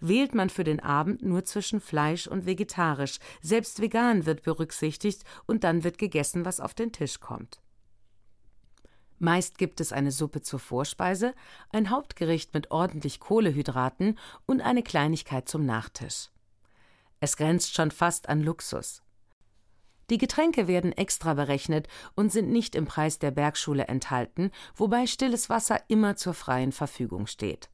wählt man für den Abend nur zwischen Fleisch und vegetarisch. Selbst vegan wird berücksichtigt und dann wird gegessen, was auf den Tisch kommt. Meist gibt es eine Suppe zur Vorspeise, ein Hauptgericht mit ordentlich Kohlenhydraten und eine Kleinigkeit zum Nachtisch. Es grenzt schon fast an Luxus. Die Getränke werden extra berechnet und sind nicht im Preis der Bergschule enthalten, wobei stilles Wasser immer zur freien Verfügung steht.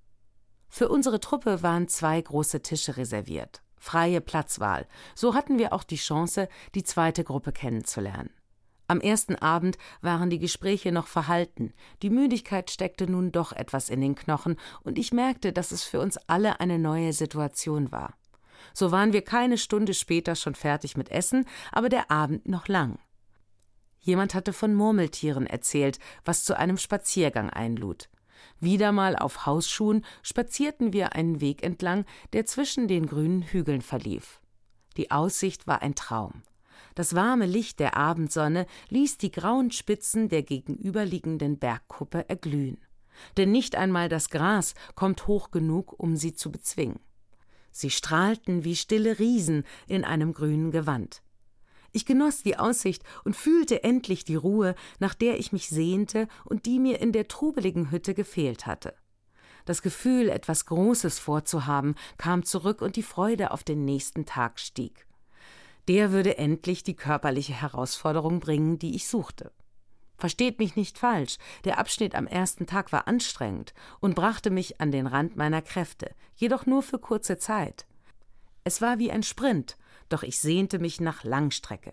Für unsere Truppe waren 2 große Tische reserviert. Freie Platzwahl. So hatten wir auch die Chance, die zweite Gruppe kennenzulernen. Am ersten Abend waren die Gespräche noch verhalten. Die Müdigkeit steckte nun doch etwas in den Knochen und ich merkte, dass es für uns alle eine neue Situation war. So waren wir keine Stunde später schon fertig mit Essen, aber der Abend noch lang. Jemand hatte von Murmeltieren erzählt, was zu einem Spaziergang einlud. Wieder mal auf Hausschuhen spazierten wir einen Weg entlang, der zwischen den grünen Hügeln verlief. Die Aussicht war ein Traum. Das warme Licht der Abendsonne ließ die grauen Spitzen der gegenüberliegenden Bergkuppe erglühen. Denn nicht einmal das Gras kommt hoch genug, um sie zu bezwingen. Sie strahlten wie stille Riesen in einem grünen Gewand. Ich genoss die Aussicht und fühlte endlich die Ruhe, nach der ich mich sehnte und die mir in der trubeligen Hütte gefehlt hatte. Das Gefühl, etwas Großes vorzuhaben, kam zurück und die Freude auf den nächsten Tag stieg. Der würde endlich die körperliche Herausforderung bringen, die ich suchte. Versteht mich nicht falsch, der Abschnitt am ersten Tag war anstrengend und brachte mich an den Rand meiner Kräfte, jedoch nur für kurze Zeit. Es war wie ein Sprint, doch ich sehnte mich nach Langstrecke.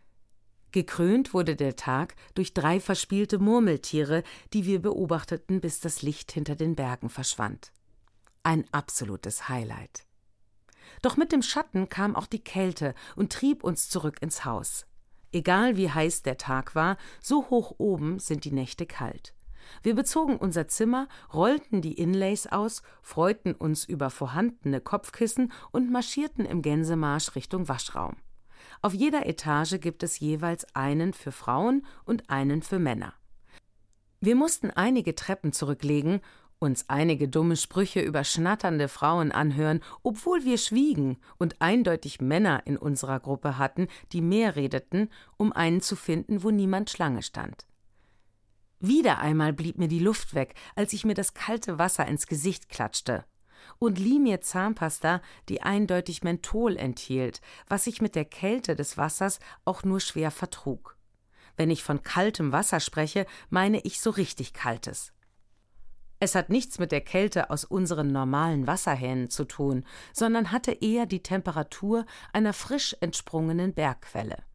Gekrönt wurde der Tag durch 3 verspielte Murmeltiere, die wir beobachteten, bis das Licht hinter den Bergen verschwand. Ein absolutes Highlight. Doch mit dem Schatten kam auch die Kälte und trieb uns zurück ins Haus. Egal wie heiß der Tag war, so hoch oben sind die Nächte kalt. Wir bezogen unser Zimmer, rollten die Inlays aus, freuten uns über vorhandene Kopfkissen und marschierten im Gänsemarsch Richtung Waschraum. Auf jeder Etage gibt es jeweils einen für Frauen und einen für Männer. Wir mussten einige Treppen zurücklegen, uns einige dumme Sprüche über schnatternde Frauen anhören, obwohl wir schwiegen und eindeutig Männer in unserer Gruppe hatten, die mehr redeten, um einen zu finden, wo niemand Schlange stand. Wieder einmal blieb mir die Luft weg, als ich mir das kalte Wasser ins Gesicht klatschte und lieh mir Zahnpasta, die eindeutig Menthol enthielt, was ich mit der Kälte des Wassers auch nur schwer vertrug. Wenn ich von kaltem Wasser spreche, meine ich so richtig kaltes. Es hat nichts mit der Kälte aus unseren normalen Wasserhähnen zu tun, sondern hatte eher die Temperatur einer frisch entsprungenen Bergquelle.